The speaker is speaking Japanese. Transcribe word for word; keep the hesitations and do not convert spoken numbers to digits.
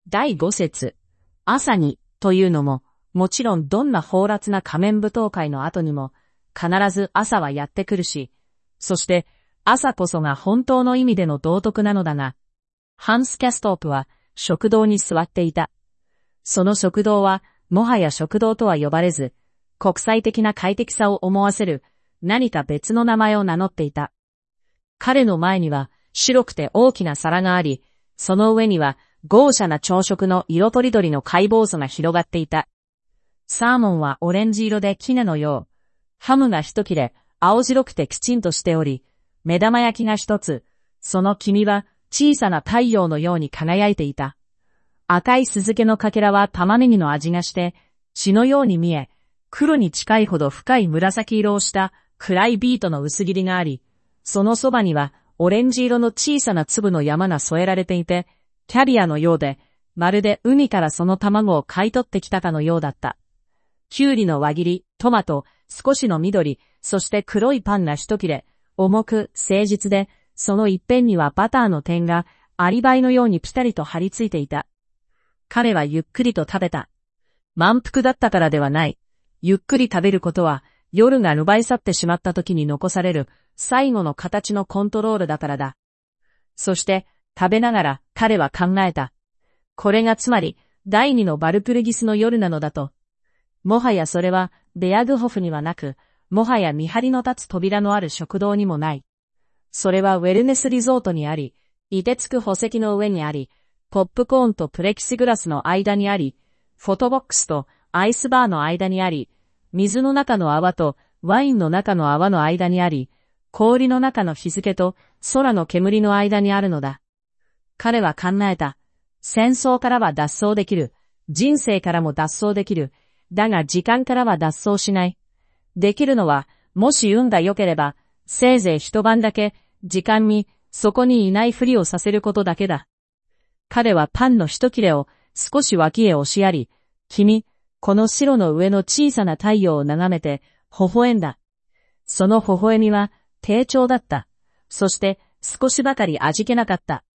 だいご節。朝に、というのも、もちろんどんな放埓な仮面舞踏会の後にも、必ず朝はやってくるし、そして朝こそが本当の意味での道徳なのだが、ハンス・キャストープは食堂に座っていた。その食堂は、もはや食堂とは呼ばれず、国際的な快適さを思わせる何か別の名前を名乗っていた。彼の前には白くて大きな皿があり、その上には豪奢な朝食の色とりどりの解剖素が広がっていた。サーモンはオレンジ色で絹のよう、ハムが一切れ青白くてきちんとしており、目玉焼きが一つ、その黄身は小さな太陽のように輝いていた。赤い酢漬けのかけらは玉ねぎの味がして血のように見え、黒に近いほど深い紫色をした暗いビートの薄切りがあり、そのそばにはオレンジ色の小さな粒の山が添えられていて、キャビアのようで、まるで海からその卵を買い取ってきたかのようだった。キュウリの輪切り、トマト、少しの緑、そして黒いパンが一切れ、重く誠実で、その一辺にはバターの点がアリバイのようにピタリと張り付いていた。彼はゆっくりと食べた。満腹だったからではない。ゆっくり食べることは、夜が奪い去ってしまった時に残される最後の形のコントロールだからだ。そして、食べながら彼は考えた。これがつまり、第二のバルプルギスの夜なのだと。もはやそれは、ベアグホフにはなく、もはや見張りの立つ扉のある食堂にもない。それはウェルネスリゾートにあり、凍てつく宝石の上にあり、ポップコーンとプレキシグラスの間にあり、フォトボックスとアイスバーの間にあり、水の中の泡とワインの中の泡の間にあり、氷の中の日付と空の煙の間にあるのだ。彼は考えた。戦争からは脱走できる。人生からも脱走できる。だが時間からは脱走しない。できるのは、もし運が良ければ、せいぜい一晩だけ、時間に、そこにいないふりをさせることだけだ。彼はパンの一切れを少し脇へ押しやり、君、この白の上の小さな太陽を眺めて、微笑んだ。その微笑みは、低調だった。そして、少しばかり味気なかった。